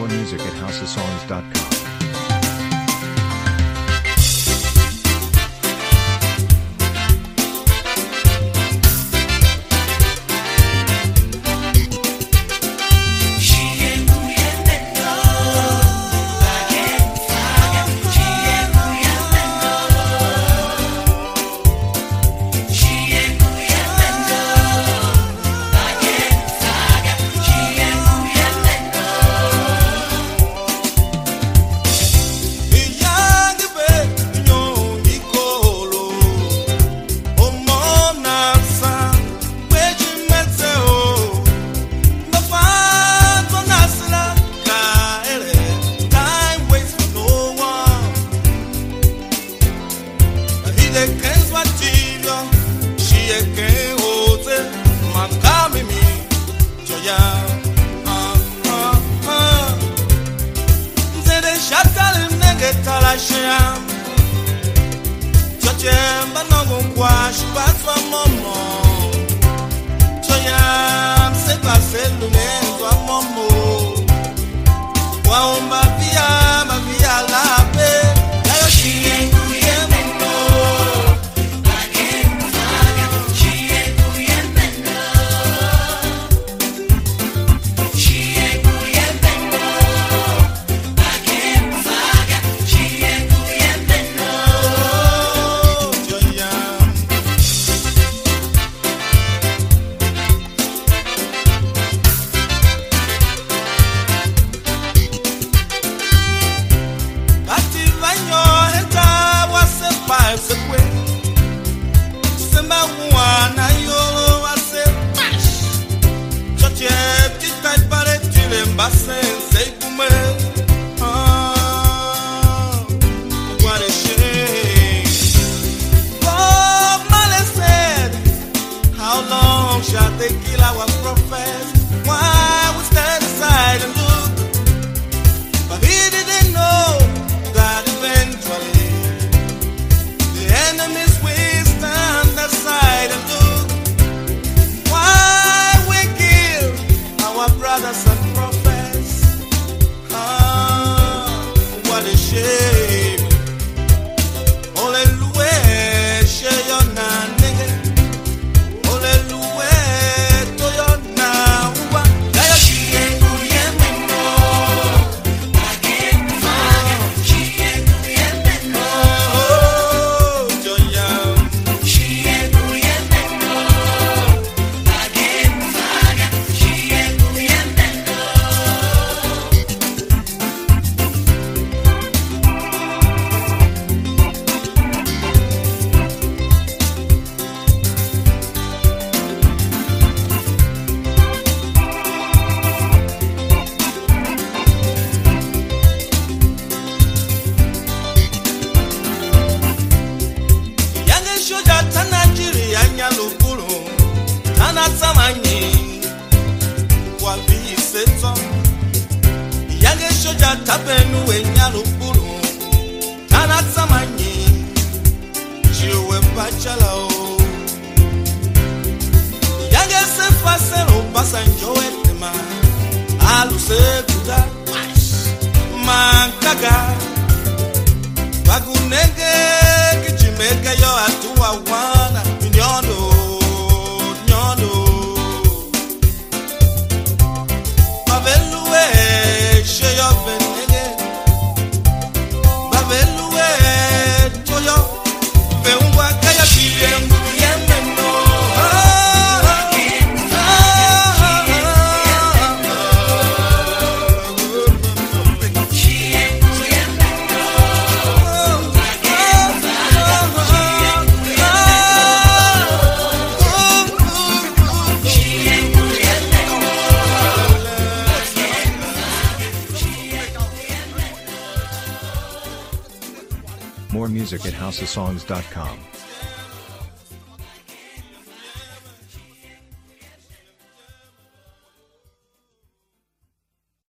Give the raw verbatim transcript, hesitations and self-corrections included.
More music at house of songs dot com. Chemba no gwash patwa momo Choyam se pase lumenzo a momo Waomba via ma via lape Layo shiye kuyemeno Bagem faga shiye kuyemeno Shiye kuyemeno Bagem faga shiye kuyemeno Say ah, what a shame. Bob Marley said, how long shall they kill our prophets? Why we stand aside and look? But he didn't know that eventually the enemies will stand aside and look. Why we kill our brothers and prophets? What a shame. Hallelujah, share your name, nigga. Hallelujah, to your name. Kaya shiye kuyemeno, bagem faga. Shiye kuyemeno, joyam. Shiye kuyemeno, bagem faga. Shiye kuyemeno. Yage shoja tabenu enyalo puru Tana tamanyi Chiwe pachala o Yage se fasero pasanjo etema Alu se kuda Mankaga Bagunege kichimeke yo atuwa wana Minyondo Nyondo Bavelue, share your benege. Bavelue, toyo. Beungwa kaya shiye kuyemeno. Shiye kuyemeno. More music at house of songs dot com.